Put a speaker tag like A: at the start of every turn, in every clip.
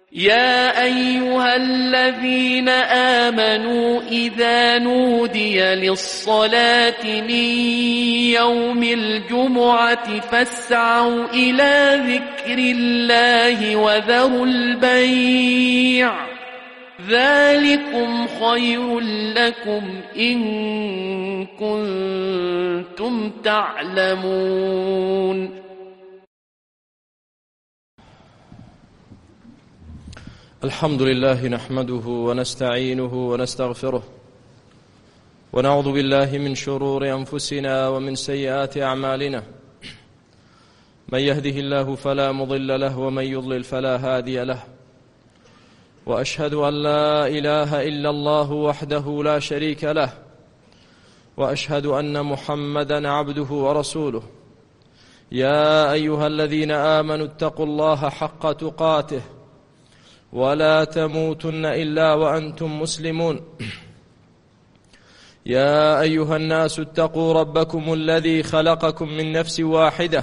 A: يا أيها الذين آمنوا إذا نودي للصلاة من يوم الجمعة فاسعوا إلى ذكر الله وذروا البيع ذلكم خير لكم إن كنتم تعلمون.
B: الحمد لله نحمده ونستعينه ونستغفره ونعوذ بالله من شرور أنفسنا ومن سيئات أعمالنا، من يهده الله فلا مضل له ومن يضلل فلا هادي له، وأشهد أن لا إله إلا الله وحده لا شريك له، وأشهد أن محمدا عبده ورسوله. يا أيها الذين آمنوا اتقوا الله حق تقاته ولا تموتن إلا وأنتم مسلمون. يا أيها الناس اتقوا ربكم الذي خلقكم من نفس واحدة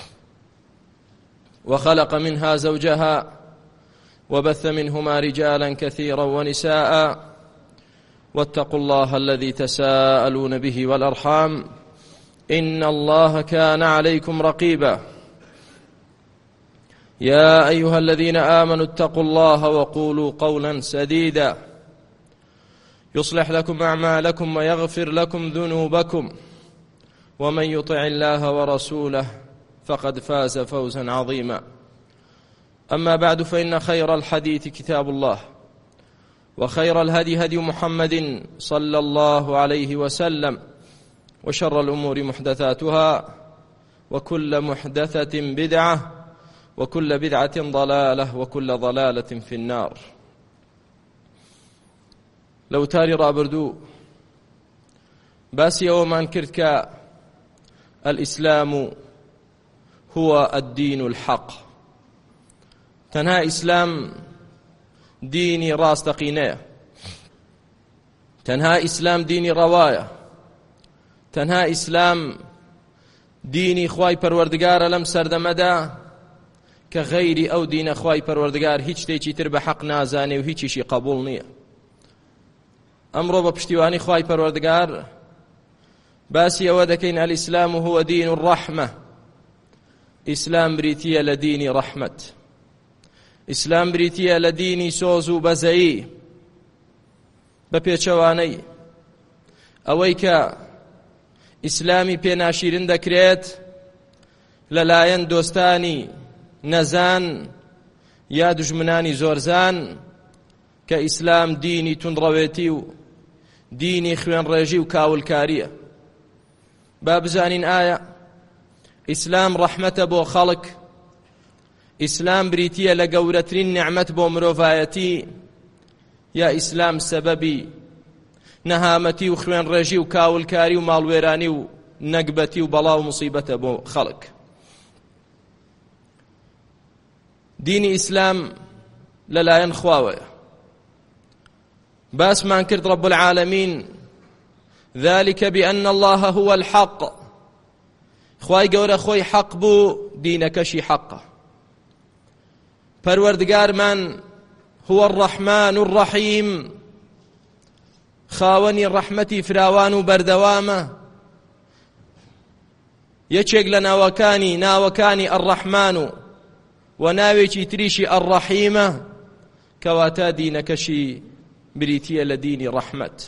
B: وخلق منها زوجها وبث منهما رجالا كثيرا ونساء، واتقوا الله الذي تساءلون به والأرحام إن الله كان عليكم رقيبا. يا أيها الذين آمنوا اتقوا الله وقولوا قولا سديدا يصلح لكم أعمالكم ويغفر لكم ذنوبكم، ومن يطع الله ورسوله فقد فاز فوزا عظيما. أما بعد، فإن خير الحديث كتاب الله، وخير الهدي هدي محمد صلى الله عليه وسلم، وشر الأمور محدثاتها، وكل محدثة بدعة، وكل بدعة ضلالة، وكل ضلالة في النار. لو تاري رابردو باسی ئەوەمان کرد کە الإسلام هو الدين الحق. تەنها ئیسلام دینی ڕاستەقینەیە، تەنها ئیسلام دینی ڕەوایە، تەنها ئیسلام دینی خوای پەروەردگارە لەم سەردەمەدا کە غەیری ئەو دینە خوای پەروەردگار هیچ شتێکی تر بە حەق نازانێ و هیچیشی قبول نییە. ئەمڕۆ بە پشتیوانی خوای پەروەردگار باسی ئەوە دەکەین الئیسلام هو دین الرەحمە. ئیسلام بریتیە لە دینی ڕەحمەت، ئیسلام بریتیە لە دینی سۆز و بەزەیی، بە پێچەوانەی ئەوەی کە ئیسلامی پێناشیرن دەکرێت لەلایەن دۆستانی نەزان یا دژمنانی زۆرزان کە ئیسلام دینی توندڕەوێتی و دینی خوێنڕێژی و کاولکاریە. با بزانین ئایا ئیسلام ڕەحمەتە بۆ خەڵک، ئیسلام بریتیە لە گەورەترین نیعمەت بۆ مرۆڤایەتی، یا ئیسلام سەبەبی نەهامەتی و خوێنڕێژی و کاولکاری و ماڵوێرانی و نەکبەتی و بەڵاو موسیبەتە بۆ خەڵک. دینی ئیسلام لەلایەن خواوەیە. باسمان کرد رب العالمین ذلك بأن الله هو الحق. خوای گەورە خۆی حەق بوو، دینەکەشی حەقە. پەروەردگارمان هو الرحمن الرحیم، خاوەنی ڕەحمەتی فراوان و بەردەوامە. یەکێک لە ناوەکانی الرحمن و ناوێکی تریشی الرحیمە، کەواتە دینەکەشی بریتیە لە دینی ڕەحمەت،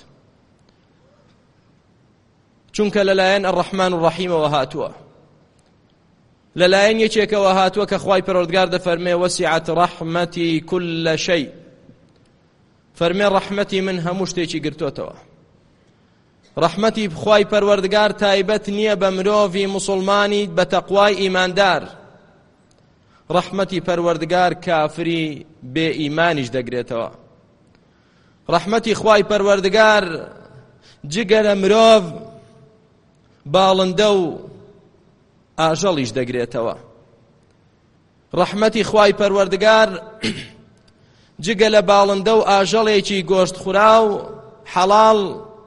B: چونکە لەلایەن الرحمن الرحیمەوە هاتووە. لەلایەن یەکێکەوە هاتووە کە خوای پەروەردگار دەفەرمێ وەسیعەت ڕەحمەتی كل شەی، فەرمێ ڕەحمەتی من هەموو شتێکی گرتوتەوە. ڕەحمەتی خوای پەروەردگار تایبەت نییە بە مرۆڤی موسڵمانی بە تەقوای ئیماندار، ڕەحمەتی پەروەردگار کافری بێ ئیمانیش دەگرێتەوە. ڕەحمەتی خوای پەروەردگار جگە لە مرۆڤ باڵندە و ئاژەڵیش دەگرێتەوە. ڕەحمەتی خوای پەروەردگار جگە لە باڵندە و ئاژەڵێکی گۆشت خورا و حەڵاڵ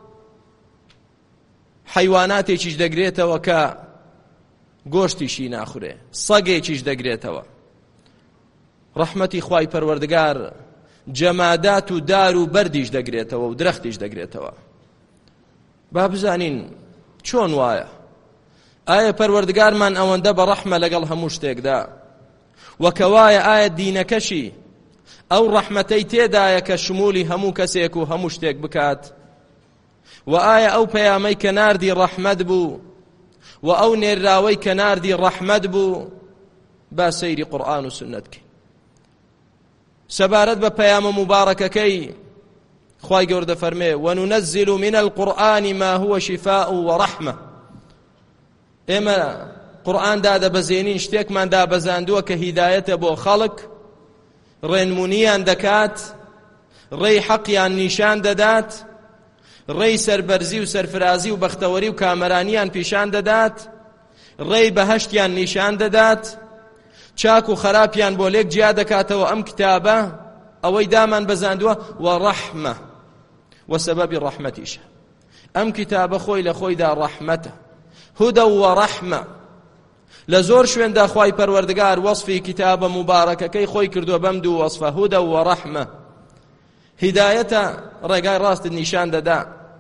B: حیواناتێکیش دەگرێتەوە کە گۆشتیشی ناخورێ، سەگێکیش دەگرێتەوە. ڕەحمەتی خوای پەروەردگار جەمادات و دار و بەردیش دەگرێتەوە و درەختیش دەگرێتەوە. با بزانین چۆن وایە؟ ئایا پەروەردگارمان ئەوەندە بە ڕەحمە لەگەڵ هەموو شتێکدا؟ وەکەوایە ئایا دینەکەشی ئەو ڕەحمەتەی تێدایە کە شمولی هەموو کەسێک و هەموو شتێک بکات؟ و ئایا ئەو پەیامەی کە ناردی ڕەحمەت بوو و ئەو نێراوەی کە ناردی ڕەحمەت بوو؟ با سەیری قورئان و سنەتکەی. سەبارەت بە پەیامە مبارەکەکەی خوای گەوردە فەرمێ وَنُنَزِّلُ مِنَ الْقُرْآنِ مَا هُوَ شِفَاءٌ وَرَحْمَةٌ. ئێمە قورئان دادەبەزێنین شتێکمان دابەزاندووە کە هیدایەتە بۆ خەڵک، ڕێنمونیان دەکات، ڕێی حەقیان نیشان دەدات، ڕێی سەربەرزی و سەرفرازی و بەختەوەری و کامەرانیان پیشان دەدات، ڕێی بەهەشتیان نیشان دەدات، چاک و خراپیان بۆ لێک جیا دەکاتەوە. ئەم کتابە ئەوەی دامان بەزاندووە وەڕەحمە و سەبەبی ڕەحمەتیشە. ئەم کتابە خۆی لە خۆیدا ڕەحمەتە، هودە وەڕەحمە. لە زۆر شوێندا خوای پەروەردگار وەصفی کتابە مبارەکەکەی خۆی کردووە بەم دوو وەصفە، هودە وەڕەحمە. هیدایەتە، ڕێگای ڕاستت نیشان دەدا،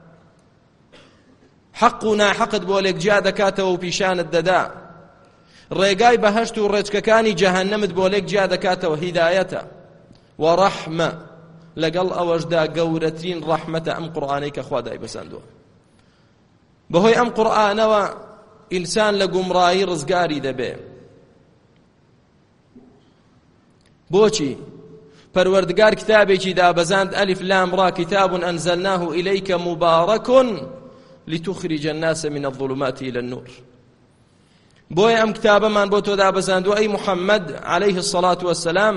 B: حەق و ناحەقت بۆ لێک جیا دەکاتەوە و پیشانت دەدا، ڕێگای بەهەشت و ڕێچکەکانی جەهەنەمت بۆ لێک جیا دەکاتەوە. هیدایەتە وەڕەحمە. لەگەڵ ئەوەشدا گەورەترین ڕەحمەتە ئەم قورئانەی کە خوا دایبەزاندووە. بەهۆی ئەم قورئانەوە ئینسان لە گومڕایی ڕزگاری دەبێ. بۆچی؟ پەروەردگار کتابێکی دابەزاند ئەلیف لام ڕا کتاب ئەنزەلناه ئیلەیکە مبارەک لتخرج الناس من الظلمات إلى النور. بۆیە ئەم کتابەمان بۆ تۆ دابەزاندووە ئەی محەممەد عەلەیه الصەلاة وەسەلام،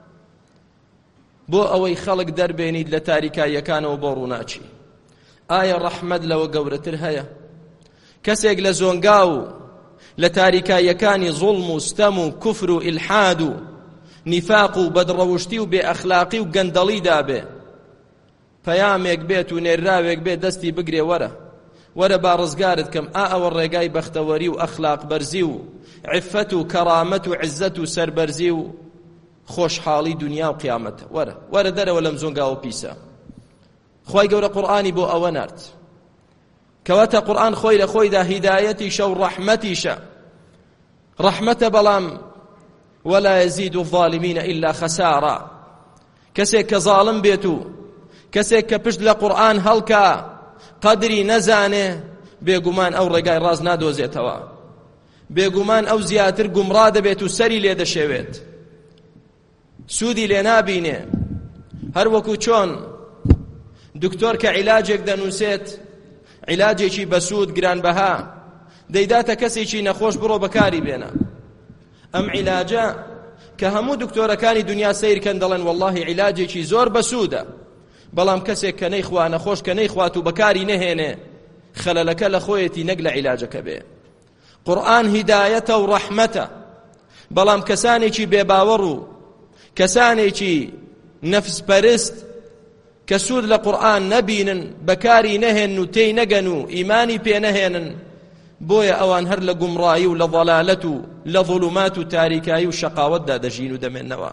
B: بۆ ئەوەی خەڵک دەربێنیت لە تاریکاییەکانەوە بۆ ڕووناچی. ئایا ڕەحمەت لەوە گەورەتر هەیە؟ کەسێک لە زۆنگا و لە تاریکاییەکانی زوڵم و ستەم و کوفر و ئیلحاد و نیفاق و بەدڕەوشتی و بێ ئەخلاقی و گەندەڵی دابێ، پەیامێک بێت و نێراوێک بێت دەستی بگرێ وەرە با ڕزگارت کەم، ئەوە ڕێگای بەختەوەری و ئەخلاق بەرزی و عفەت و کەرامەت و عزەت و سەربەرزی و خۆشحاڵی دنیا و قیامەتە. وەرە دەرەوە لەم زۆنگاوە پیسە. خوای گەورە قورئانی بۆ ئەوە نارد کەواتە قورئان خۆی لە خۆیدا هیدایەتیشە و ڕەحمەتیشە. ڕەحمەتە بەڵام ولا يزيد الظالمين إلا خسارا. کەسێک کە ظالم بێت و کەسێک کە پشت لە قورئان هەڵکا قەدری نەزانێ، بێگومان ئەو ڕێگای ڕاست نادۆزێتەوە، بێگومان ئەو زیاتر گومڕا دەبێت و سەری لێ دەشێوێت، سوودی لێ نابینێ. هەر وەکو چۆن دکتۆر کە عیلاجێک دەنووسێت، عیلاجێکی بەسوود گرانبەها، دەیداتە کەسێکی نەخۆش بڕۆ بەکاری بێنە. ئەم عیلاجە کە هەموو دکتۆرەکانی دنیا سیرکەن دەڵێن وەڵڵاهی عیلاجێکی زۆر بەسوودە، بەڵام کەسێک کە نەیخوا نەخۆش کە نەیخوات و بەکاری نەهێنێ، خەلەلەکە لە خۆیەتی نەک لە عیلاجەکە بێ. قورئان هیدایەتە و ڕەحمەتە، بەڵام کەسانێکی بێباوەڕ و کەسانێکی نەفس پەرست کە سوود لە قورئان نەبینن، بەکاری نەهێن و تێی نەگەن و ئیمانی پێ نەهێنن، بۆیە ئەوان هەر لە گومڕایی و لە ضەلالەت و لە ظولومات و تاریکایی و شەقاوەتدا دەژین و دەمێننەوە.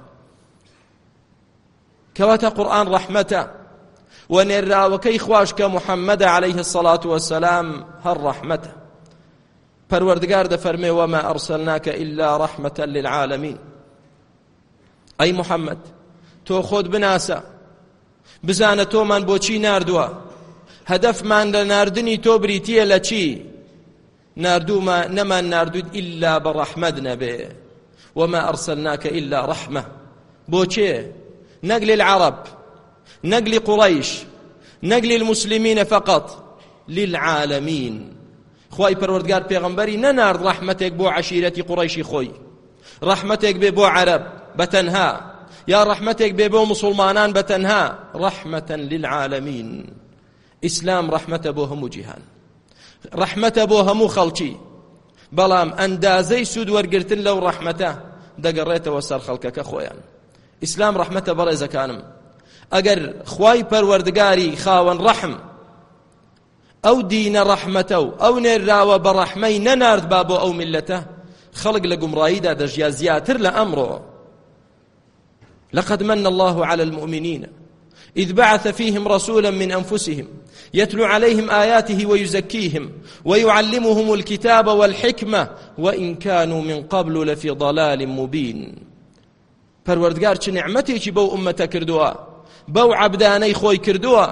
B: کەواتە قورئان ڕەحمەتە و نێراوەکەی خوش کە محەممەدە عەلەیه الصەلاة وەسەلام هەر ڕەحمەتە. پەروەردگار دەفەرمێ وەما ئەرسەلناکە ئیلا ڕەحمەتەن للعالەمین. ئەی محەممەد، تۆ خۆت بناسە، بزانە تۆمان بۆچی ناردووە، هەدەفمان لە ناردنی تۆ بریتیە لە چی؟ نەمان ناردووت ئیلا بە ڕەحمەت نەبێ. وما ئەرسەلناکە ئیلا ڕەحمە. بۆچێ؟ نەک للعەرەب، نەک لقوڕەیش، نەک للمسلمینە فەقەت، للعالەمین. خوای پەروەردگار پێغەمبەری نەنارد ڕەحمەتێک بۆ عەشیرەتی قوڕەیشی خۆی، ڕەحمەتێک بێ بۆ عەرەب بەتەنها، یا ڕەحمەتێک بێ بۆ مسلمانان بەتەنها، ڕەحمەتەن للعالەمین. ئیسلام ڕەحمەتە بۆ هەموو جیهان، ڕەحمەتە بۆ هەموو خەڵکی، بەڵام ئەندازەی سوود وەرگرتن لەو ڕەحمەتە دەگەڕێتەوە سەر خەڵکەکە خۆیان. ئیسلام ڕەحمەتە بەڕێزەکانم. ئەگەر خوای پەروەردگاری خاوەن ڕەحم ئەو دینە ڕەحمەتە و ئەو نێراوە بە ڕەحمەی نەنارد با بۆ ئەو میلەتە، خەڵک لە گومڕاییدا دەژیا زیاتر لە ئەمڕۆ. لقد من الله على المؤمنين إذ بعث فيهم رسولا من أنفسهم يتلو عليهم آياته ويزكيهم ويعلمهم الكتاب والحكمة وإن كانوا من قبل لفي ضلال مبين. پروردگار چه نعمتێکی بەو ئومەتە کردووە، بەو عەبدانەی خۆی کردووە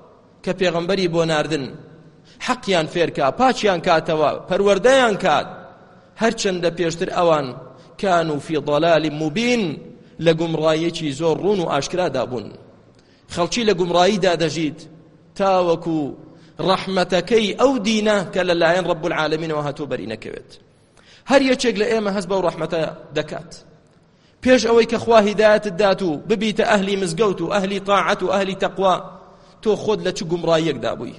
B: کە پێغەمبەری بۆ ناردن، حەقیان فێرکا، پاچیان کاتەوە، پەروەردەیان کات، هەرچەندە پێشتر ئەوان كانوا في ضلال مبين لە گومڕاییەکی زۆر ڕوون و ئاشکرادا بوون. خەڵکی لە گومڕاییدا دەژیت تاوەکو ڕەحمەتەکەی ئەو دینە کە لەلایەن ڕەب العالەمینەوە هاتووە بەری نەکەوێت. هەر یەکێک لە ئێمە هەست بەو ڕەحمەتە دەکات، پێش ئەوەی کە خوا هیدایەتت دات و ببیتە ئەهلی مزگەوت و ئەهلی تاعەت و ئەهلی تەقوا، تۆ خۆت لە چ گومڕاییەکدا بووی،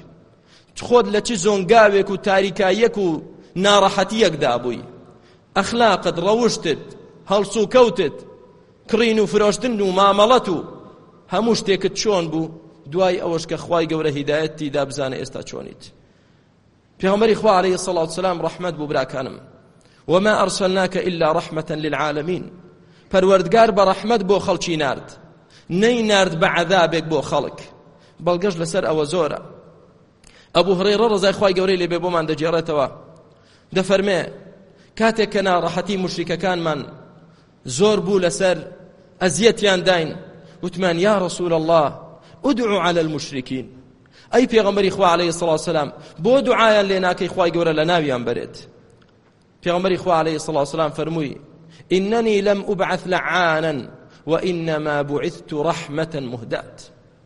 B: خۆت لە چ زۆنگاوێک و تاریکاییەک و ناڕەحەتیەکدا بووی، ئەخلاقت، ڕەوشتت، هەڵس و کەوتت، کڕین و فرۆشتن و مامەڵەت و هەموو شتێکت چۆن بوو، دوای ئەوەش کە خوای گەورە هیدایەتی دا بزانە ئێستا چۆنیت. پێغەمبەری خوا عەلەیهی سەڵات وسەلام ڕەحمەت بوو براکانم، وما ئەرسەلناکە ئیلا ڕەحمەتەن للعالەمین. پەروەردگار بە ڕەحمەت بۆ خەڵکی نارد، نەی نارد بە عەذابێک بۆ خەڵک. بەڵگەش لەسەر ئەوە زۆرە. ئەبوو هورەیرە ڕەزای خوای گەورەی لێبێ بۆمان دەجێڕێتەوە، دەفەرمێ کاتێک کە ناڕەحەتی موشریکەکانمان زۆر بوو لەسەر ئەزیەتیان داین، وتمان یا رسول الله ادعو على المشركين. ئەی پێغەمبەری خوا عەلەیهی سەڵات وسەلام بۆ دوعایان لێ ناکەی خوای گەورە لە ناویان بەرێت. پێغەمبەری خوا عەلەیهی سەڵات وسەلام فەرمووی إنني لم أبعث لعانا وإنما بعثت رحمة مهداة.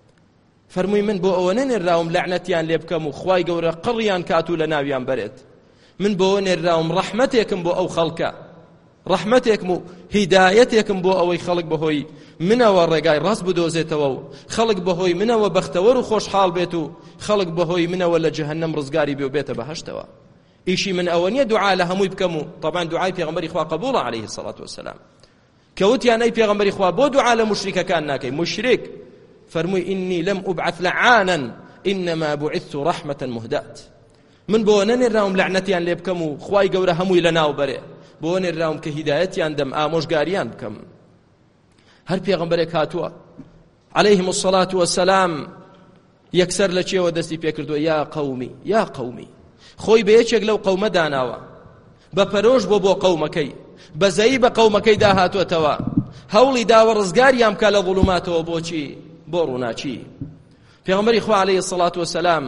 B: فەرمووی من بۆ ئەوە نەنێراوم لەعنەتیان لێ بکەم و خوای گەورە قڕیان کات و لە ناویان بەرێت، من بۆ ئەوە نێراوم ڕەحمەتێکم بۆ ئەو خەڵکە، ڕەحمەتێکم و هیدایەتێکم بۆ ئەوەی خەڵک بەهۆی منەوە ڕێگای ڕاست بدۆزێتەوە و خەڵک بەهۆی منەوە بەختەوەر و خۆشحاڵ بێت و خەڵک بەهۆی منەوە لە جەهەنەم ڕزگاری بێ و بێتە بەهەشتەوە. ئیشی من ئەوە نییە دوعا لە هەمووی بکەم و طبعا دوعای پێغەمبەری خوا قبوڵە عەلەیهی سەڵات وسەلام، کەوتیان ئەی پێغەمبەری خوا بۆ دوعا لە موشریکەکان ناکەی مشریک. فەرمووی إني لم أبعث لعانا إنما بعثت رحمة مهداة. من بۆ نەنێراوم لەعنەتیان لێ بکەم و خوای گەورە هەمووی لەناو بەرێ، بۆ نێراوم کە هیدایەتیان دەم، ئامۆژگاریان بکەم. هەر پێغەمبەرێک هاتووە عەلەیهیم الصەڵات وەسەلام یەکسەر لە چێوە دەستی پێکردووە یا قەومی یا قەومی، خۆی بە یەکێک لەو قەومە داناوە، بە پەرۆش بۆ قەومەکەی، بەزەیی بە قەومەکەی داهاتوەتەوە، هەوڵی داوە ڕزگاریان بکە لە ظولوماتەوە. بۆچی؟ بۆ ڕووناچی. پێغەمبەری خوا عەلەیهی سەڵات وەسەلام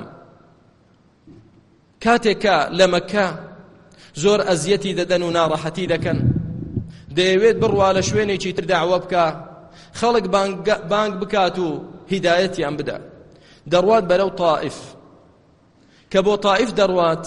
B: کاتێک کە لە مەککە زۆر ئەزیەتی دەدەن و ناڕەحەتی دەکەن، دەیەوێت بڕوا لە شوێنێکی تر داعوە بکە، خەڵک بانگ بکات و هیدایەتیان بدە، دەڕوات بەرەو تائیف. کە بۆ تائیف دەڕوات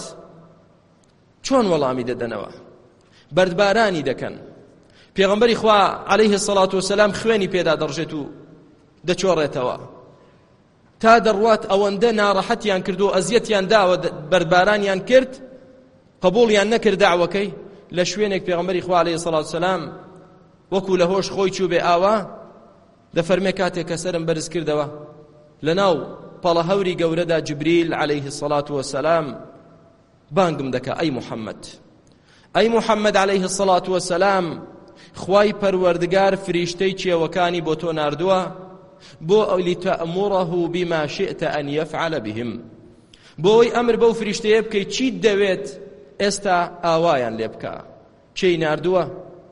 B: چۆن وەڵامی دەدەنەوە؟ بەردبارانی دەکەن. پێغەمبەری خوا عەلەیهی سەڵات وسەلام خوێنی پێدا دەڕژێت و دەچۆڕێتەوە، تا دەڕوات ئەوەندە ناڕەحەتیان کرد و ئەزیەتیان داوە، بەردبارانیان کرد، قبوڵیان نەکرد داعوەکەی. لە شوێنێک پێغەمبەری خوا عەلەیهی سەڵات وسەلام وەکو لە هۆش خۆی چوو بێ ئاوا، دەفەرمێ کاتێک کە سەرم بەرز کردەوە لەناو پەڵە هەوری گەورەدا جبریل عەلەیهی سەڵات وسەلام بانگم دەکا ئەی موحەممەد، ئەی موحەممەد عەلەیهی سەڵات وسەلام، خوای پەروەردگار فریشتەی چێوەکانی بۆ تۆ ناردووە بۆ لتەأموڕەه بما شئت أن يفعل بهم، بۆی ئەمر بەو فریشتەیە بکەی چیت دەوێت ئێستا ئاوایان لێ بکە. چی ناردووە؟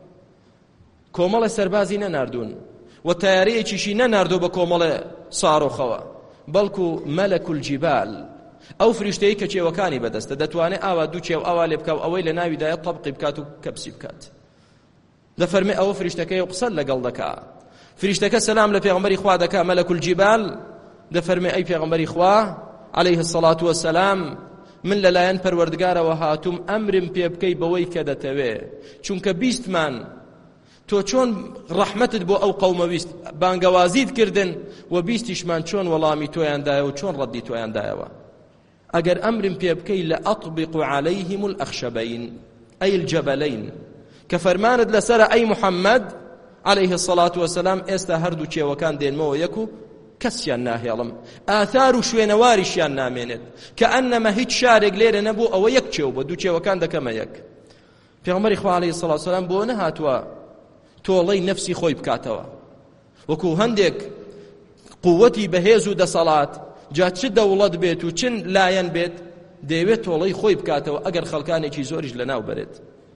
B: کۆمەڵە سەربازی نەناردوون و تایارەیەکیشی نەناردووە بە کۆمەڵە ساڕۆخەوە، بەڵکو مەلەک الجیبال، ئەو فریشتەیە کە چێوەکانی بەدەستە، دەتوانێت ئاوا دوو چێو ئاوا لێ بکە و ئەوەی لە ناویدایە تەبقی بکات و کەپسی بکات. دەفەرمێ ئەوە فریشتەکەی و قسە لەگەڵ دەکا. فریشتەکە سەلام لە پێغەمبەری خوا دەکا مەلەک الجیبال، دەفەرمێ ئەی پێغەمبەری خوا عەلەیهی السەڵات وەسەلام، من لەلایەن پەروەردگارەوە هاتووم ئەمرم پێ بکەی بەوەی کە دەتەوێ، چونکە بیستمان تۆ چۆن ڕەحمەتت بۆ ئەو قەومە بیست بانگەوازیت کردن و بیستیشمان چۆن وەڵامی تۆیان دایە و چۆن ڕەدی تۆیان دایەوە. ئەگەر ئەمرم پێ بکەی لە ئەطبق عەلەیهم الأخشبەین ئەی الجەبەلەین، کە فەرمانت لەسەرە ئەی موحەممەد عەلەیهی السەڵات وەسەلام، ئێستا هەردوو چێوەکان دێنمەوە یەک و کەسیان ناهێڵم، ئاثار و شوێنەواریشیان نامێنێت، کە ئەنەمە هیچ شارێک لێرە نەبوو، ئەوە یەک چێو بە دوو چێوەکان دەکەمە یەک. پێغەمبەری خوا عەلەیهی السەڵات وەسەلام بۆ نەهاتووە تۆڵەی نەفسی خۆی بکاتەوە، وەکو هەندێک قووەتی بەهێز و دەسەڵات جا چ دەوڵەت بێت و چن لایەن بێت دەیەوێت تۆڵەی خۆی بکاتەوە ئەگەر خەڵکانێکی زۆریش لەناو بەرێت.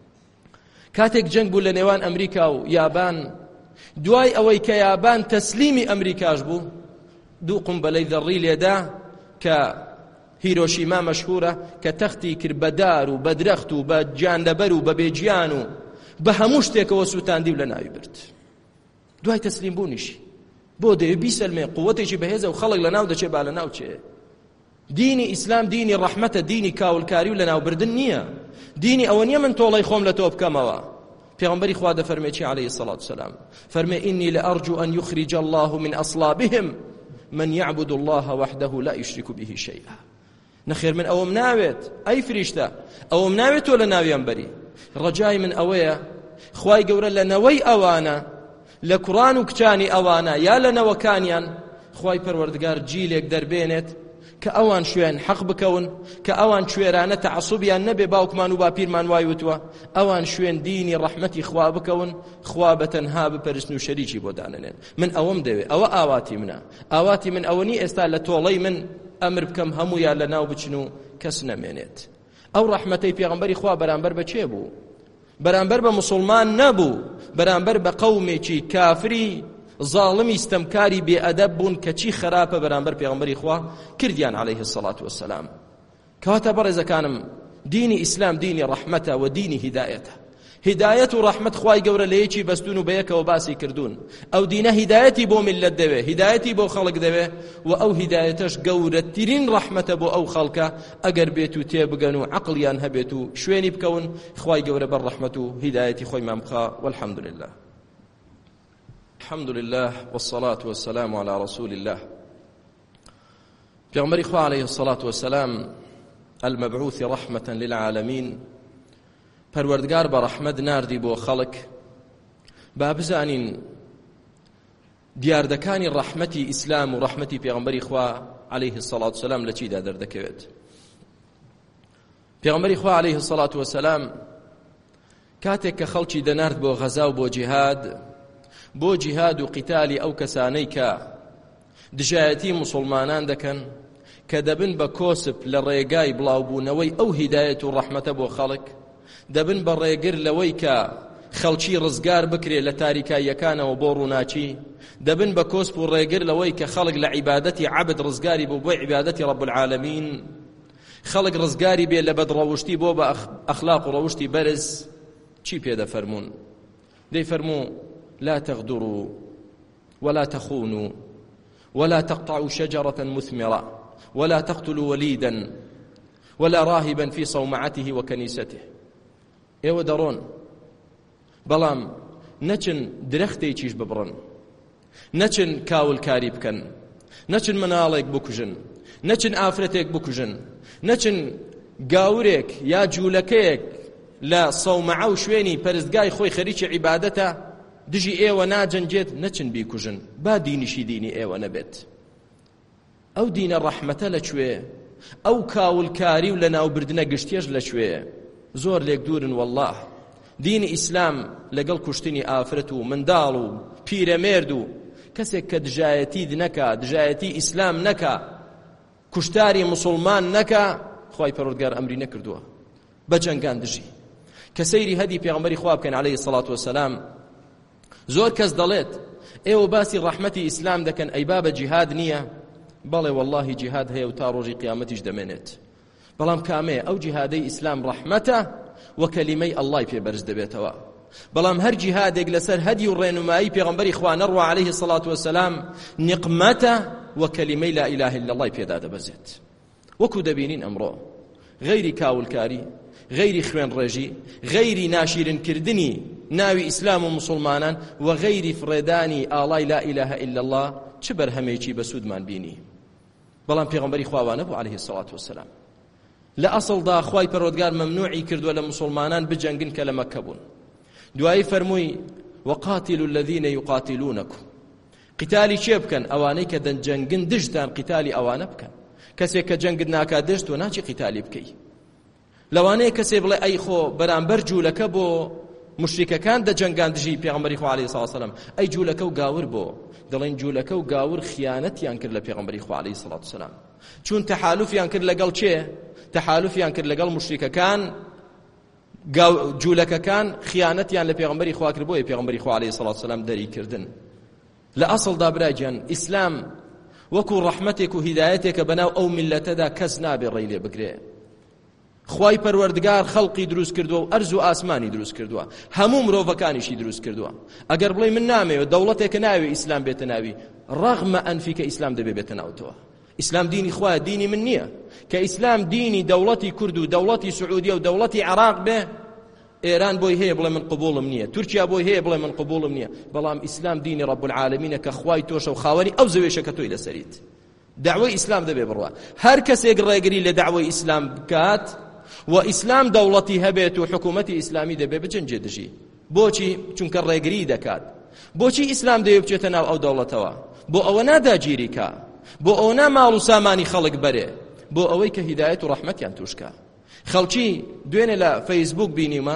B: کاتێک جەنگ بوو لە نێوان ئەمریکا و یابان، دوای ئەوەی کە یابان تەسلیمی ئەمریکاش بوو، دوو قومبەلەی دەڕی لێدا کە هیرۆشیما مەشهورە کە تەختی کرد بە دار و بە درەخت و بە گیانلەبەر و بە بێجیان و بە هەموو شتێکەوە سووتاندی و لە ناوی برد. دوای تەسلیم بوونیشی بۆ دەوێت بیسەلمێ قووەتێکی بەهێزە و خەڵک لەناو دەچێ با لەناو چێ. دینی ئیسلام دینی ڕەحمەتە، دینی کاولکاری و لەناوبردن نییە. دینی ئەوە نییە من تۆڵەی خۆم لە تۆ بکەمەوە. پێغەمبەری خوا دەفەرمێ چی عەلەیهی سەڵات وسەلام؟ فەرمێ ئینی لەئەرجو ئەن یوخرج الله من ئەصلابهم من يعبد الله وحده لا يشرك به شيئا. نەخێر من ئەوەم ناوێت ئەی فریشتە، ئەوەم ناوێت تۆ لە ناویان بەری. ڕەجای من ئەوەیە خوای گەورە لە نەوەی ئەوانە، لە کوڕان و کچانی ئەوانە یا لە نەوەکانیان، خوای پەروەردگار جیلێک دەربێنێت کە ئەوان شوێن حەق بکەون، کە ئەوان کوێرانە تەعەسسوبیان نەبێ باوکمان و باپیرمان وای وتووە، ئەوان شوێن دینی ڕەحمەتی خوا بکەون، خوا بەتەنها بپەرستن و شەریکی بۆ دانەنێن. من ئەوەم دەوێت، ئەوە ئاواتی منە. ئاواتی من ئەوە نی ئێستا لە تۆڵەی من ئەمر بکەم هەموویان لە ناو بچن و کەس نەمێنێت. ئەو ڕەحمەتەی پێغەمبەری خوا بەرامبەر بە چێ بوو؟ بەرامبەر بە موسڵمان نەبوو، بەرامبەر بە قەومێکی کافری ظالمی ستەمکاری بێئەدەب بوون کە چی خراپە بەرامبەر پێغەمبەری خوا کردیان عەلەیهی السەڵات وەسەلام. کەواتە بەڕێزەکانم، دینی ئیسلام دینی ڕەحمەتە و دینی هیدایەتە. هیدایەت و ڕەحمەت خوای گەورە لە یەکی بەستون و بەیەکەوە باسی کردوون. ئەو دینە هیدایەتی بۆ میلەت دەوێ، هیدایەتی بۆ خەڵک دەوێ و ئەو هیدایەتەش گەورەترین ڕەحمەتە بۆ ئەو خەڵکە ئەگەر بێت و تێبگەن و عەقڵیان هەبێت و شوێنی بکەون. خوای گەورە بەر ڕەحمەت و هیدایەتی خۆیمان بخا. والحەمد لله. الحمد لله والصلاة والسلام على رسول الله. پیغمبری خوا علیه الصلاة والسلام المبعوث رحمة للعالمين، پروردگار بە ڕەحمەت ناردی بۆ خەڵک. با بزانین دیاردەکانی ڕەحمەتی ئیسلام و ڕەحمەتی پێغەمبەری خوا عەلەیهی الصلاة والسلام لە چیدا دەردەکەوێت. پێغەمبەری خوا عەلەیهی الصلاة والسلام کاتێک کە خەڵکی دەنارد بۆ غەزا و بۆ جیهاد، بۆ جیهاد و قیتالی ئەو کەسانەی کە دژایەتی موسڵمانان دەکەن، کە دەبن بە کۆسپ لە ڕێگای بڵاوبوونەوەی ئەو هیدایەت و ڕەحمەتە بۆ خەڵک، دەبن بە ڕێگر لەوەی کە خەڵکی ڕزگار بکرێ لە تاریکاییەکانەوە بۆ ڕووناچی، دەبن بە کۆسپ و ڕێگر لەوەی کە خەڵک لە عیبادەتی عەبد ڕزگاری بۆ بۆی عیبادەتی ڕەب العالەمین، خەڵک ڕزگاری بێ لە بەدڕەوشتی بۆ بە ئەخلاق و ڕەوشتی بەرز. چی پێدەفەرمون؟ دەیفەرموو لا تغدروا ولا تخونوا ولا تقطعوا شجرة مثمرة ولا تقتلوا وليدا ولا راهبا في صومعته وكنيسته. ئێوە دەڕۆن بەڵام نەچن درەختێکیش ببڕن، نەچن کاولکاری بکەن، نەچن مناڵێک بکوژن، نەچن ئافرەتێک بکوژن، نەچن گاورێک یا جوولەکەیەک لە سەومەعە و شوێنی پەرستگای خۆی خەریکی عیبادەتە دژی ئێوە ناجەنجێت، نەچن بیکوژن، با دینیشی دینی ئێوە نەبێت. ئەو دینە ڕەحمەتە لەکوێ؟ ئەو کاولکاری و لە ناوبردنە گشتیەش لەکوێ؟ زۆر لێک دوورن والله. دینی ئیسلام لەگەڵ کوشتنی ئافرەت و منداڵ و پیرەمێرد و کەسێک کە دژایەتی نەکا، دژایەتی ئیسلام نەکا، کوشتاری موسڵمان نەکا، خوای پەروەردگار ئەمری نەکردووە بە جەنگان دژی. کە سەیری هەدی پێغەمبەری خوا بکەن عەلەیهی السەڵات وەسەلام، زۆر کەس دەڵێت ئێوە باسی ڕەحمەتی ئیسلام دەکەن، ئەی بابە جیهاد نییە؟ بەڵێ واللهی جیهاد هەیە و تا ڕۆژی قیامەتیش دەمێنێت. بەڵام کامەیە؟ ئەو جیهادەی ئیسلام ڕەحمەتە و کەلیمەی ئەڵڵای پێبەرز دەبێتەوە. بەڵام هەر جیهادێک لەسەر هەدی و ڕێنمایی پێغەمبەری خوا نەڕوا عەلەیهی السەڵات وەسەلام نقمەتە و کەلیمەی لا ئیلاهە ئیلا ئەڵڵای پێدا دەبەزێت. وەکو دەبینین ئەمڕۆ غەیری کاولکاری، غەیری خوێن ڕێژی، غەیری ناشیرنکردنی ناوی ئیسلام و مسلمانان و غەیری فڕێدانی ئاڵای لا ئیلاهە ئیلا ئەڵڵا چ بەرهەمێکی بەسوودمان بینی؟ بەڵام پێغەمبەری خواوانە بوو عەلەیهی السەڵات وەسەلام. لە ئەسڵدا خوای پەروەردگار مەمنوعی کردووە لە مسلمانان بجەنگن کە لە مەککە بوون. دوایی فەرمووی وقاتلوا الذين يقاتلونكم، قتالی چێ بکەن؟ ئەوانەی کە دەنجەنگن دژتان قتالی ئەوانە بکەن. کەسێک کە جەنگت ناکات دژت تۆ ناچی قتالی بکەی. لەوانەیە کەسێ بڵێ ئەی خۆ بەرامبەر جوولەکە بۆ مشریکەکان دەجەنگان دژی پێغەمبەری خوا عەلەیهی سەڵات وسەلام ئەی جوولەکە و گاور بۆ دەڵێن جوولەکە و گاور خیانەتیان کرد لە پێغەمبەری خوا عەلەیهی سەڵات وسەلام چون تەحالوفیان کرد لەگەڵ چێ تەحالوفیان کرد لەگەڵ مشریکەکان جوولەکەکان خیانەتیان لە پێغەمبەری خوا کرد بۆیە پێغەمبەری خوا عەلەیهی سەڵات وسەلام دەری کردن لە ئەسڵدا برایگیان ئیسلام وەکو ڕەحمەتێک و هیدایەتێکە بەناو ئەو میلەتەدا کەس نابێ ڕێی لێ بگرێ خوای پەروەردگار خەڵقی دروست کردووە و ئەرز و ئاسمانی دروست کردووە هەموو مرۆڤەکانیشی دروست کردووە ئەگەر بڵێ من نامەوێت دەوڵەتێکە ناوێ ئیسلام بێتە ناوی ڕەغمە ئەنفی کە ئیسلام دەبێ بێتە ناوتەوە ئیسلام دینی خوایە دینی من نییە کە ئیسلام دینی دەوڵەتی کورد و دەوڵەتی سعودیە و دەوڵەتی عێراق بێ ئێران بۆی هەیە بڵێ من قبوڵم نییە تورکیا بۆی هەیە بڵێ من قبوڵم نییە بەڵام ئیسلام دینی ڕەب العالەمینە کە خوای تۆشە و خاوەنی ئەو زەوێشە کە تۆی لەسەریت دعوەی ئیسلام دەبێ بڕوا هەر کەسێک ڕێگری لە دعوەی ئیسلام بکات و ئیسلام دەوڵەتی هەبێت و حکوومەتی ئیسلامی دەبێ بجەنجێ دژی بۆچی چونکە ڕێگری دەکات بۆچی ئیسلام دەوێ بچێتە ناو ئەو دەوڵەتەوە بۆ ئەوە ناداگیری کە بۆ ئەوە ناماڵ و سامانی خەڵک بەرێ بۆ ئەوەی کە هیدایەت و ڕەحمەتیان توشکە خەڵکی دوێنێ لە فەیسبوک بینیمە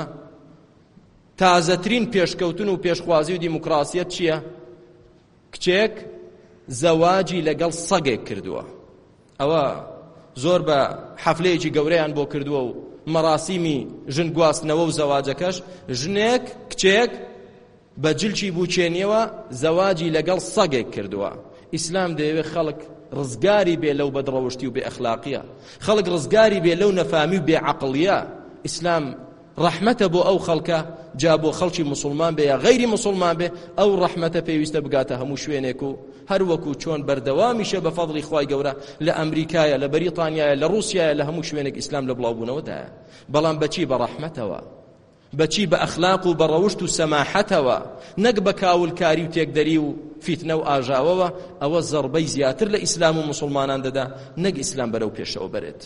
B: تازەترین پێشکەوتن و پێشخوازی و دیموکراسیەت چییە کچێک زەواجی لەگەڵ سەگێک کردووە ئەوە زۆر بە حەفلەیەکی گەورەیان بۆ کردووە و مەراسیمی ژن گواستنەوە و زەواجەکەش ژنێک کچێک بە جلچی بووچێنیەوە زەواجی لەگەڵ سەگێک کردووە ئیسلام دەیەوێت خەڵک ڕزگاری بێ لەو بەدڕەوشتی و بێ ئەخلاقیە خەڵک ڕزگاری بێ لەو نەفامی و بێ عەقڵیە ئیسلام ڕەحمەتە بۆ ئەو خەڵکە جا بۆ خەڵکی مسلمان بێ یا غەیری مسلمان بێ ئەو ڕەحمەتە پێویستە بگاتە هەموو شوێنێک و هەر وەکو چۆن بەردەوامیشە بە فەضڵی خوای گەورە لە ئەمریکایە لە بەریتانیایە لە ڕووسیایە لە هەموو شوێنێک ئیسلام لە بڵاوبوونەوەدایە بەڵام بەچی بە ڕەحمەتەوە بەچی بە ئەخلاق و بە ڕەوشت و سەماحەتەوە نەک بە کاولکاری و تێکدەری و فیتنە و ئاژاوەوە ئەوە زەڕبەی زیاتر لە ئیسلام و مسلمانان دەدا نەک ئیسلام بەرەو پێشەوە بەرێت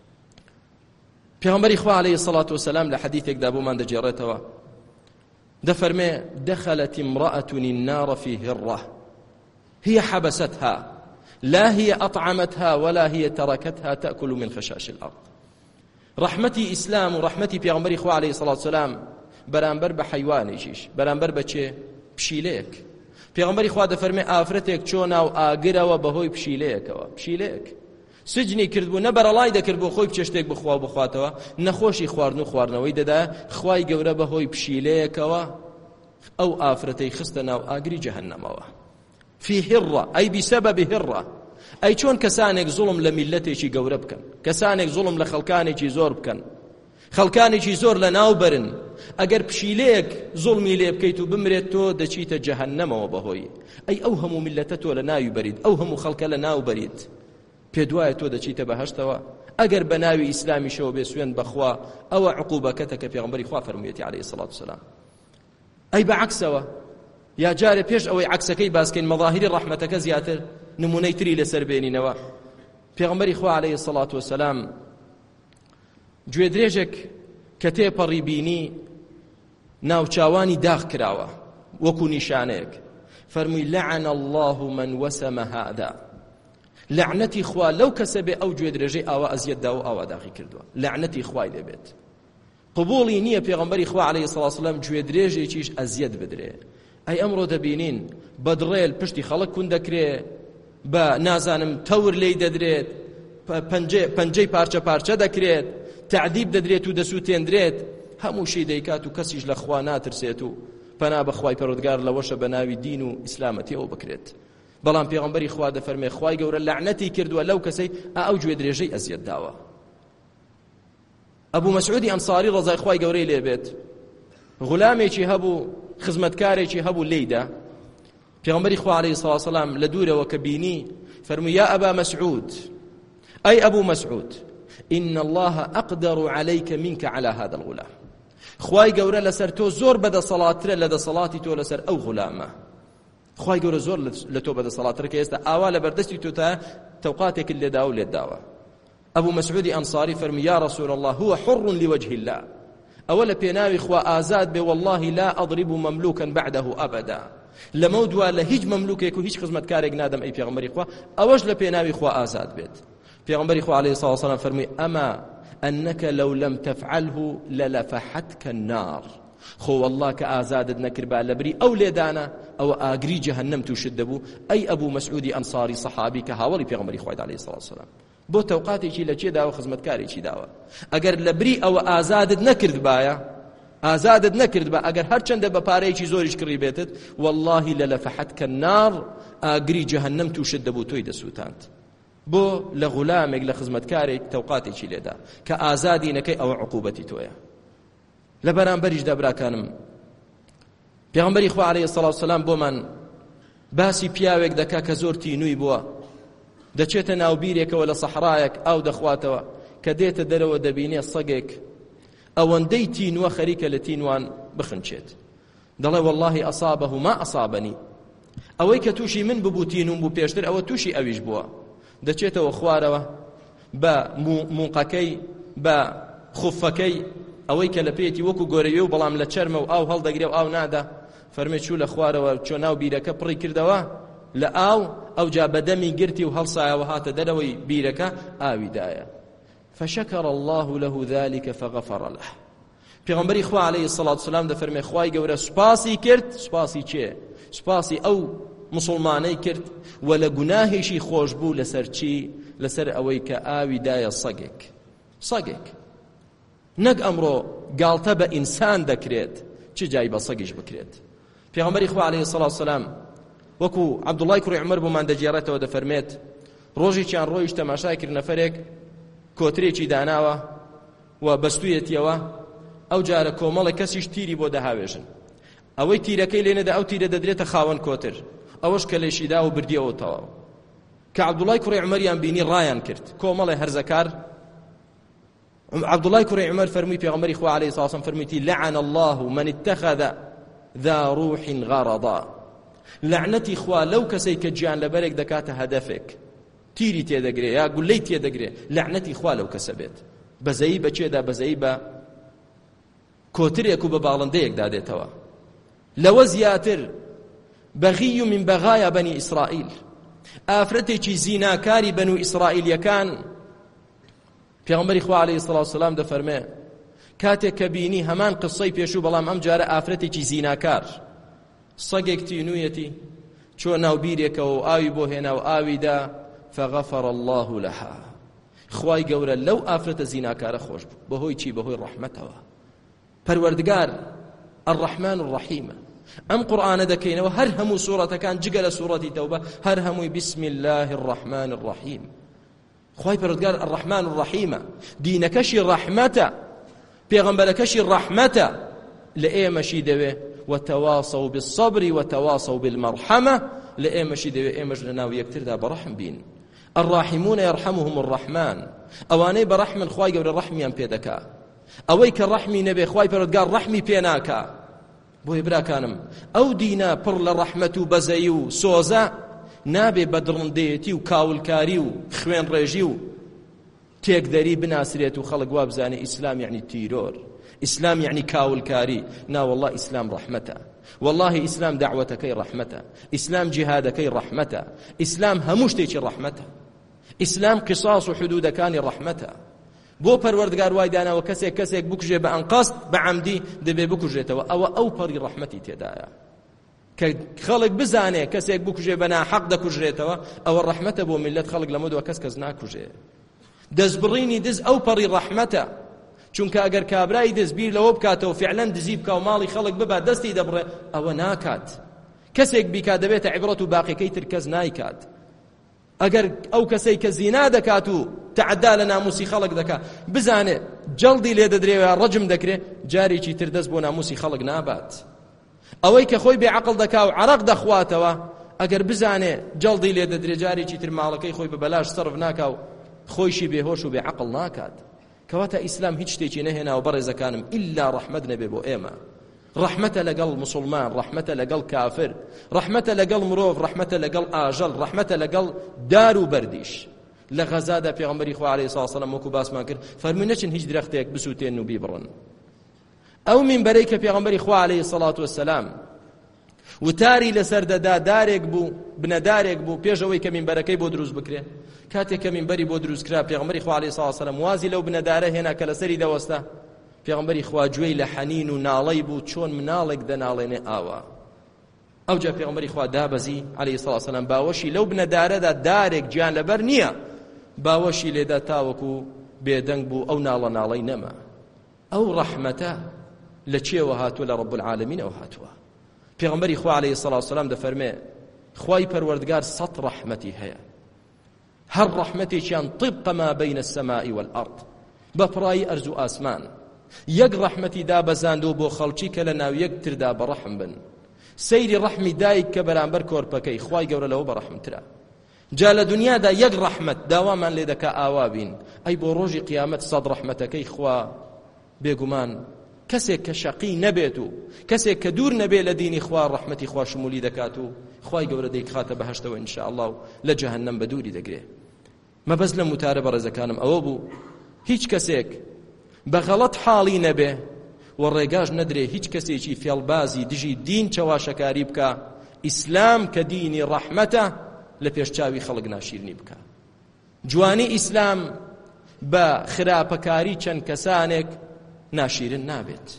B: پێغەمبەری خوا عەلەیهی سەڵات وسەلام لە حەدیثێکدا بۆمان دەجێڕێتەوە دەفەرمێ دەخەلەت امرأة النار في هرة هي حبستها لا هي أطعمتها ولا هي تركتها تأكل من خشاش الأرض رحمتي إسلام ورحمتي پێغەمبەری خوا عەلەیهی سەڵات وسەلام بەرامبەر بە حەیوانێکیش بەرامبەر بە چێ پشیلەیەک پێغەمبەری خوا دەفەرمێ ئافرەتێک چۆ ناو ئاگرەوە بەهۆی پشیلەیەکەوە پشیلەیەک سجنی کردبوو نە بەرەڵای دەکرد بۆ خۆی بچێشتێک بخوا و بخواتەوە نەخۆشی خواردن و خواردنەوەی دەدا خوای گەورە بەهۆی پشیلەیەکەوە ئەو ئافرەتەی خستە ناو ئاگری جەهەنەمەوە في هرة أي بسبب هرة أي چۆن کەسانێک زوڵم لە میلەتێکی گەورە بکەن کەسانێک زوڵم لە خەڵکانێکی زۆر بکەن خەڵکانێکی زۆر لە ناو برن ئەگەر پشیلەیەک زوڵمی لێ بکەیت و بمرێت تۆ دەچیتە جەهەنەمەوە بەهۆی ئەی ئەو هەموو میلەتە تۆ لە ناوی بەریت ئەو هەموو خەڵکە لە ناو بەریت پێ دوایە تۆ دەچیتە بەهەشتەوە ئەگەر بە ناوی ئیسلامیشەوە بێ سوێن بەخوا ئەوە عقوبەکەتە کە پێغەمبەری خوا فەرموویەتی عەلەیهی سەڵات وسەلام ئەی بەعەکسەوە یا جارێ پێش ئەوەی عەکسەکەی باسکەین مەظاهری ڕەحمەتەکە زیاتر نمونەی تری لەسەر بێنینەوە پێغەمبەری خوا عەلەیهی سەڵات وسەلام گوێ درێژێک کە تێپەڕی بینی ناوچاوانی داغ کراوە وەکو نیشانەیەک فەرمووی لەعن الله من وسم هذا لعنەتی خوا لەو کەسە بێ ئەو گوێ درێژەی ئاوا ئەزیەت داوە ئاوا داغی کردووە لعنەتی خوای لێبێت قبوڵی نییە پێغەمبەری خوا عەلەیهی سەڵات وسەلام گوێ درێژێکیش ئەزیەت بدرێ ئەی ئەمڕۆ دەبینین بەدڕێل پشتی خەڵک کون دەکرێ بە نازانم تەور لێی دەدرێت پەنجەی پارچە پارچە دەکرێت تعدیب دەدرێت و دەسووتێندرێت هەموو شی دەیکات و کەسیش لە خوا ناترسێت و پەنا بە خوای پەروەردگار لەوەشە بە ناوی دین و ئیسلامەتیەوە بکرێت بەڵام پێغەمبەری خوا دەفەرمێ خوای گەورە لعنەتی کردووە لەو کەسەی ئەو گوێ درێژەی ئەزیەت داوە ئەبوو مەسعودی ئەنساری ڕەزای خوای گەورەی لێبێت غولامێکی هەبوو خزمەتکارێکی هەبوو لێیدا پێغەمبەری خوا عەلەیهی سەڵات وسەلام لە دوورەوە کە بینی فەرمووی یا ئەبا مەسعود ئەی ئەبوو مەسعود إن الله أقدر عليك منك على هذا الغلام خوای گەورە لەسەر تۆ زۆر بەدەسەڵاترە لە دەسەڵاتی تۆ لەسەر ئەو غولامە خوای گەورە زۆر لە تۆ بەدەسەڵاترە کە ئێستا ئاوا لە بەردەستی تۆ تا تەوقاتێک لێدا و لێت داوە ئەبوو مەسعودی ئەنساری فەرمی یا رسول الله هو حر لوجه الله ئەوە لە پێناوی خوا ئازاد بێ والله لا أضرب مملوكا بعده أبدا لەمە دووە لە هیچ مەملوکێک و هیچ خزمەتکارێک نادەم ئەی پێغەمبەری خوا ئەوەش لە پێناوی خوا ئازاد بێت پێغەمبەری خوا عەلەیهی سەڵات وسەلام فەرمووی ئەما أنك لو لم تفعله للفحتك النار خۆ والله کە ئازادت نەکرد لە بری ئەو لێدانە ئەوە ئاگری جەهەنەم تووشت دەبوو. ئەی ئەبوو مەسعودی ئەنساری سەحابی کە هاوڵی پێغەمبەری خوا عەلەیهی سەڵاتو وسەلام بۆ تەوقاتێکی لە چێ داوە خزمەتکارێکی داوە. ئەگەر لە بری ئەوە ئازادت نەکرد بە ئەگەر هەرچەندە بە پارەیەکی زۆریش کڕی بێتت واللهی لە لەفەحەت کە نار ئاگری جەهەنەم تووشت دەبوو تۆی دەسووتاند. بۆ لە غولامێک لە خزمەتکارێک تەوقاتێکی لێدا کە ئازادی نەکەی ئەوە عقوبەتی تۆیە. لە بەرامبەریشدا براکانم پێغەمبەری خوا عەلەیهی سەڵاتو وسەلام بۆمان باسی پیاوێک دەکا کە زۆر تینووی بووە، دەچێتە ناو بیرێکەوە لە سەحرایەک ئاو دەخواتەوە کە دێتە دەرەوە دەبینێ سەگێک ئەوەندەی تینووە خەریکە لە تینوان بخنچێت. دەڵێ واللهی ئەصابەه ما ئەصابەنی، ئەوەی کە تووشی من ببوو تینوم بوو پێشتر ئەوە تووشی ئەویش بووە. دەچێتەوە خوارەوە بە موقەکەی بە خوفەکەی ئەوەی کە لە پێیەتی وەکو گۆرەوێ و بەڵام لە چەرمە و ئاو هەڵدەگرێ و ئاو نادا. فەرمێ چوو لە خوارەوە چۆ ناو بیرەکە پڕی کردەوە لە ئاو ئەو جا بەدەمی گرتی و هەڵسایەوە هاتە دەرەوەی بیرەکە ئاویدایە. فشكر الله له ذلك فغفر له. پێغەمبەری خوا عەلەیهی سەڵاتو وسەلام دەفەرمێ خوای گەورە سوپاسی کرد. سوپاسی چێ؟ سوپاسی ئەو مسلمانەی کرد و لە گوناهێکی خۆش بوو لەسەر چی؟ لەسەر ئەوەی کە ئاوی دایە سەگێک نەک ئەمڕۆ گاڵتە بە ئینسان دەکرێت چ جای بە سەگیش بکرێت. پێغەمبەری خوا عەلەیهی سەڵاتو وسەلام وەکو عەبدوڵای کوڕی عومەر بۆمان دەجێڕێتەوە دەفەرمێت ڕۆژێکیان ڕۆیشت تەماشای کرد نەفەرێک کۆترێکی داناوە و بەستوویەتیەوە ئەو جارە کۆمەڵی کەسیش تیری بۆ دەهاوێژن. ئەوەی تیرەکەی لێ نەدا ئەو تیرە دەدرێتە خاوەن کۆتر، ئەوەش کە لێشیدا و بردیەوە تەواو. کە عەبدوڵای کوڕی عومەریان بینی ڕایان کرد کۆمەڵی هەرزەکار. عەبدوڵای کوڕی عومەر فەرمووی پێغەمبەری خوا عەلەیهی سەڵاتو وسەلام فەرموویەتی لەعەنە الله من اتەخەذ ذا ڕوح غەرەضا. لەعنەتی خوا لەو کەسەی کە گیان لەبەرێک دەکاتە هەدەفێک، تیری تێدەگرێ یا گولەی تێدەگرێ، لەعنەتی خوا لەو کەسە بێت. بەزەیی بەچێدا؟ بەزەیی بە کۆترێک و بە باڵندەیەکدا دێتەوە. لەوە زیاتر بەغی من بەغایە بەنی ئیسرائیل، ئافرەتێکی زیناکاری بەنو ئیسرائیلیەکان. پێغەمبەری خوا عەلەیهی سەڵاتو وسەلام دەفەرمێ کاتێک کە بینی هەمان قسەی پێشوو بەڵام ئەم جارە ئافرەتێکی زیناکار سەگێک تینوویەتی چۆ ناو بیرێکەوە و ئاوی بۆ هێنا و ئاویدا فغفر الله لها. خوای گەورە لەو ئافرەتە زیناکارە خۆش بوو. بەهۆی چی؟ بەهۆی ڕەحمەتەوە. پەروەردگار الرحمن الرحیم. ئەم قورئانە دەکەینەوە هەر هەموو سوورەتەکان جگە لە سوورەتی تەوبە هەر هەمووی بسم الله الرحمن الرحیم. خوای پەروەردگار الرحمن الرحیمە، دینەکەشی ڕەحمەتە، پێغەمبەرەکەشی ڕەحمەتە. لە ئێمەشی دەوێ وتواصوا بالصبر وتواصوا بالمرحمة، لە ئێمەشی دەوێ ئێمەش لە ناو یەکتردا بەڕەحم بین. الراحمون يرحمهم الرحمن. ئەوانەی بەڕەحمن خوای گەورە ڕەحمیان پێ دەکا. ئەوەی کە ڕەحمی نەبێ خوای پەروەردگار ڕەحمی پێ ناکا. بۆیە براکانم ئەو دینە پڕ لە ڕەحمەت و بەزەیی و سۆزە نابێ بە دڕندەیەتی و کاولکاری و خوێن ڕێژی و تێکدەری بناسرێت و خەڵک وا بزانێ ئیسلام یعنی تیرۆر، ئیسلام یعنی کاولکاری. نا والله ئیسلام ڕەحمەتە، والله ئیسلام دعوەتەکەی ڕەحمەتە، ئیسلام جیهادەکەی ڕەحمەتە، ئیسلام هەموو شتێکی ڕەحمەتە، ئیسلام قیساس و حدودەکانی ڕەحمەتە. بۆ پەروەردگار وای داناوە کەسێک بکوژێ بە ئەنقەست بە عەمدی دەبێ بکوژێتەوە. ئەوە ئەو پەڕی ڕەحمەتی تێدایە کە خەڵک بزانێ کەسێک بکوژێ بە ناحەق دەکوژرێتەوە، ئەوە ڕەحمەتە بۆ میلەت. خەڵک لە مەدووە کەس ناکوژێ. دەستبڕینی دز ئەو پەڕی ڕەحمەتە، چونکە ئەگەر کابرای دەستبیر لەوە بکاتەوە فعلەن دزی بکە و ماڵی خەڵک ببا دەستی دەبڕێ، ئەوە ناکات. کەسێک بیکات دەبێتە عیبرەت و باقیەکەی تر کەس نایکات. ئەگەر ئەو کەسەی کە زینا دەکات و تعدا لە ناموسی خەڵک دەکات بزانێ جەڵدی لێ دەدرێوە ڕەجم دەکرێ، جارێکی تر دەست بۆ ناموسی خەڵک نابات. ئەوەی کە خۆی بێعەقڵ دەکا و عەرەق دەخواتەوە ئەگەر بزانێ جەڵدی لێ دەدرێ، جارێکی تر ماڵەکەی خۆی بە بەلاش سەرف ناکا و خۆیشی بێهۆش و بێعەقڵ ناکات. کەواتە ئیسلام هیچ شتێکی نەهێناوە بەڕێزەکانم ئیلا ڕەحمەت نەبێ بۆ ئێمە. ڕەحمەتە لەگەڵ مسلمان، ڕەحمەتە لەگەڵ کافر، ڕەحمەتە لەگەڵ مرۆڤ، ڕەحمەتە لەگەڵ ئاژەڵ، ڕەحمەتە لەگەڵ دار و بەردیش. لە غەزادا پێغەمبەری خوا عەلەیهی سەڵاتو وسەلام وەکو باسمان کرد فەرمووی نەچن هیچ درەختێک بسووتێن و بیبڕن. ئەو مینبەرەی کە پێغەمبەری خوا عەلەیهی سەڵاتو وسەلام وتاری لەسەر دەدا دارێک بوو، بنەدارێک بوو پێشەوەی کە مینبەرەکەی بۆ دروست بکرێ. کاتێک کە مینبەری بۆ دروست کرا پێغەمبەری خوا عەلەیهی سەڵاتو وسەلام وازی لەو بنەدارە هێنا کە لەسەری دەوەستا. پێغەمبەری خوا گوێی لە حەنین و ناڵەی بوو چۆن مناڵێک دەناڵێنێ ئاوا. ئەوجا پێغەمبەری خوا دابەزی عەلەیهی سەڵاتو وەسەلام باوەشی لەو بنەدارەدا دارێک گیان لەبەر نییە، باوەشی لێدا تاوەکو بێدەنگ بوو ئەو ناڵەی نەما. ئەو ڕەحمەتە لە چێوە هاتووە؟ لە ڕەب العالەمین ئەو هاتووە. پێغەمبەری خوا عەلەیهی سەڵاتو وەسەلام دەفەرمێ خوای پەروەردگار 100 ڕەحمەتی هەیە، هەر ڕەحمەتێکیان طبق ما بین السەماء والأرض، بەپڕایی ئەرز و ئاسمان. یەک ڕەحمەتی دابەزاندوە بۆ خەڵکی کە لە ناو یەکتردا بەڕەحم بن. سەیری ڕەحمی دایک کە بەرامبەر کۆرپەکەی خوای گەورە لەوە بەڕەحمترە. جا لە دنیادا یەک ڕەحمەت داوامان لێ دەکا ئاوا بین، ئەی بۆ ڕۆژی قیامەت 100 ڕەحمەتەکەی خوا بێگومان کەسێک کە شەقی نەبێت و کەسێک کە دوور نەبێت لە دینی خوا ڕەحمەتی خوا شمولی دەکات و خوای گەورە دەیخاتە بەهەشتەوە ئینشاءالله و لە جەهەنەم بەدووری دەگرێ. مەبەست لە موتارە بەڕێزەکانم ئەوە بوو هیچ کەسێک بەغەڵەت حاڵی نەبێ و ڕێگاش نەدرێ هیچ کەسێکی فێڵبازی دژی دین چەواشەکاری بکە. ئیسلام کە دینی ڕەحمەتە لە پێشچاوی خەڵک ناشیرنی بکە. جوانی ئیسلام بە خراپەکاری چەند کەسانێک ناشیرن نابێت.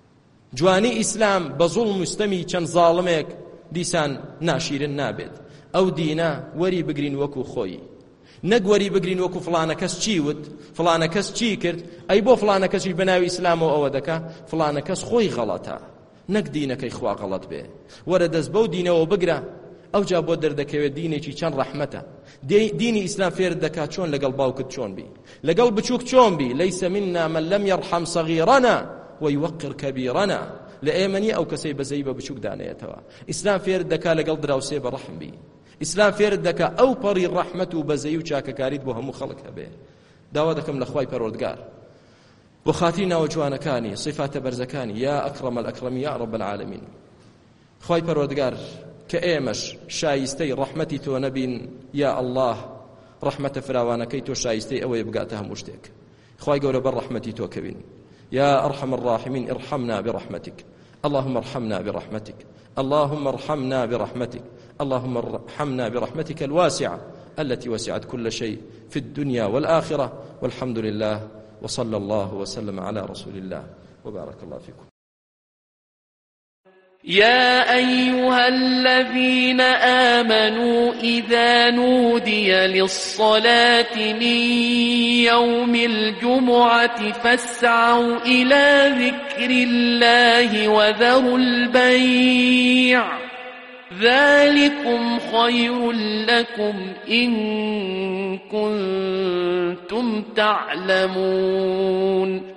B: جوانی ئیسلام بە زوڵم و ستەمی چەند زاڵمێک دیسان ناشیرن نابێت. ئەو دینە وەری بگرین وەکو خۆی، نەک وەری بگرین وەکو فڵانە کەس چی وت، فڵانە کەس چی کرد، ئەی بۆ فڵانە کەسیش بەناوی ئیسلامەوە ئەوە دەکا، فڵانە کەس خۆی غەڵەتە، نەک دینەکەی خوا غەڵەت بێ. وەرە دەست بەو دینەوە بگرە. ئەو جا بۆ دەردەکەوێت دینێکی چەند ڕەحمەتە. دینی ئیسلام فێرت دەکات چۆن لەگەڵ باوکت چۆن بی، لەگەڵ بچووک چۆن بی. لەیسە منا من لەم یەرحەم سەغیرەنا وەیوەقر کەبیرەنا. لە ئێمەنی ئەو کەسەی بەزەی بە بچووک دانێتەوە. ئیسلام فێرت دەکات لەگەڵ دراوسێ بە ڕەحم بی. ئیسلام فێرت دەکات ئەو پەڕی ڕەحمەت و بەزەی و چاکەکاریت بۆ هەموو خەڵک هەبێ. داوا دەکەم لە خوای پەروەردگار بۆ خاتری ناوە جوانەکانی صفاتە بەرزەکانی یا ئەکرەم الئەکرەمی یا ڕەب العالەمین، خوای پەروەردگار کە ئێمەش شایستەی ڕەحمەتی تۆ نەبین، یا ئەڵڵاه ڕەحمەتە فراوانەکەی تۆ شایستەی ئەوەیە بگاتە هەموو شتێک. خوای گەورە بەر ڕەحمەتی تۆ کەوین. یا ئەرحەم الراحمین ارحمنا برحمتك، اللهم ارحمنا برحمتك، اللهم ارحمنا برحمتك، اللهم ارحمنا برحمتك الواسعة التي وسعت كل شيء في الدنيا والآخرة. والحمد لله وصلى الله وسلم على رسول الله وبارك الله فيكم.
A: يا أيها الذين آمنوا إذا نودي للصلاة من يوم الجمعة فاسعوا إلى ذكر الله وذروا البيع ذلكم خير لكم إن كنتم تعلمون.